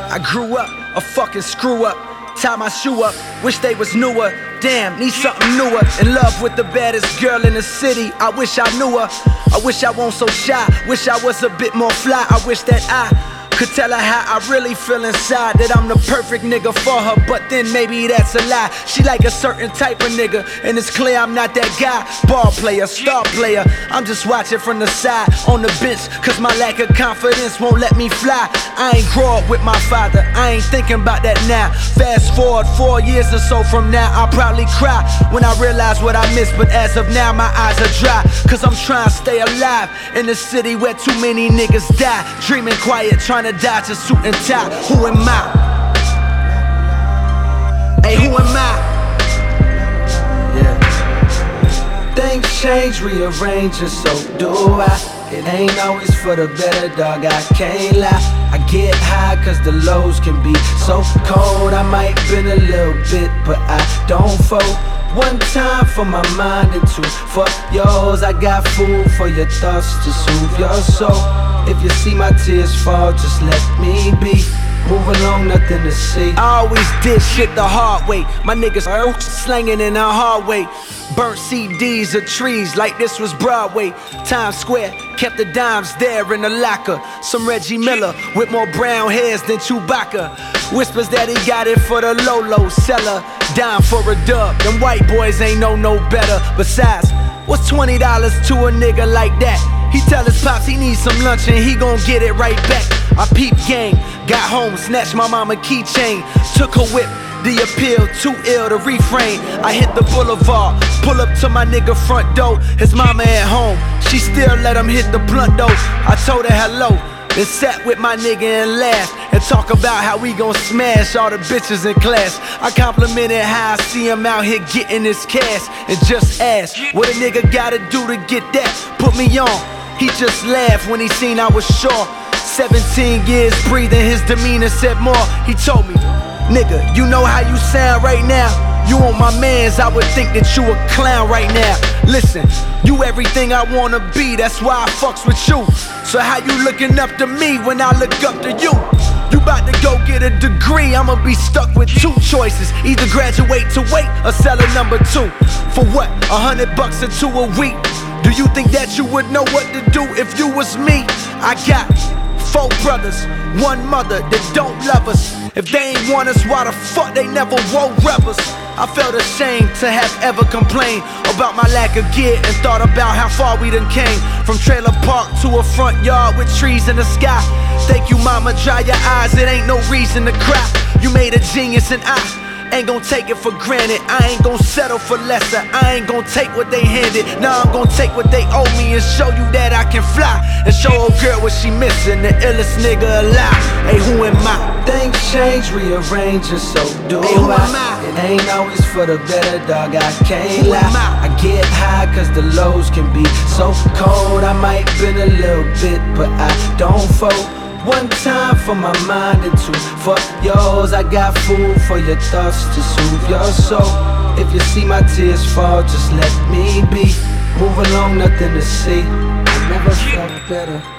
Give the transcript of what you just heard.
I grew up a fucking screw up. Tie my shoe up, wish they was newer. Damn, need something newer. In love with the baddest girl in the city, I wish I knew her. I wish I wasn't so shy, wish I was a bit more fly. I wish that I could tell her how I really feel inside, that I'm the perfect nigga for her, but then maybe that's a lie. She like a certain type of nigga, and it's clear I'm not that guy. Ball player, star player, I'm just watching from the side on the bench, cause my lack of confidence won't let me fly. I ain't grow up with my father, I ain't thinking about that now. Fast forward 4 years or so from now, I'll probably cry when I realize what I missed, but as of now my eyes are dry, cause I'm trying to stay alive in a city where too many niggas die. Dreaming quiet, trying to dodge a suit and tie. Who am I? Hey, who am I? Yeah. Things change, rearrange, and so do I. It ain't always for the better, dog, I can't lie. I get high cause the lows can be so cold. I might bend a little bit, but I don't fold. One time for my mind and two for yours. I got food for your thoughts to soothe your soul. If you see my tears fall, just let me be. Move along, nothing to see. I always did shit the hard way. My niggas are slanging in a hard way. Burnt CDs of trees like this was Broadway. Times Square, kept the dimes there in the locker. Some Reggie Miller with more brown hairs than Chewbacca. Whispers that he got it for the low seller. Dime for a dub, them white boys ain't know no better. Besides, what's $20 to a nigga like that? He tell his pops he needs some lunch and he gon' get it right back. I peep gang, got home, snatched my mama keychain. Took her whip, the appeal, too ill to refrain. I hit the boulevard, pull up to my nigga front door. His mama at home, she still let him hit the blunt though. I told her hello, then sat with my nigga and laughed and talk about how we gon' smash all the bitches in class. I complimented how I see him out here getting his cash and just asked what a nigga gotta do to get that. Put me on, he just laughed when he seen I was sure. 17 years breathing, his demeanor said more. He told me, nigga, you know how you sound right now? You on my mans, I would think that you a clown right now. Listen, you everything I wanna be, that's why I fucks with you. So how you looking up to me when I look up to you? You bout to go get a degree, I'ma be stuck with two choices. Either graduate to wait or sell a number 2. For what, $100 or 2 a week? Do you think that you would know what to do if you was me? I got 4 brothers, 1 mother that don't love us. If they ain't want us, why the fuck they never wore rubbers? I felt ashamed to have ever complained about my lack of gear and thought about how far we done came. From trailer park to a front yard with trees in the sky. Thank you mama, dry your eyes, it ain't no reason to cry. You made a genius and I ain't gon' take it for granted. I ain't gon' settle for lesser. I ain't gon' take what they handed. Now I'm gon' take what they owe me and show you that I can fly. And show old girl what she missing, the illest nigga alive. Hey, who am I? Things change, rearrange, and so do who am I? It ain't always for the better, dog, I can't lie. I get high cause the lows can be so cold. I might bend a little bit, but I don't fold. One time for my mind and 2 for yours. I got food for your thoughts to soothe your soul. If you see my tears fall, just let me be. Move along, nothing to see. I never felt better.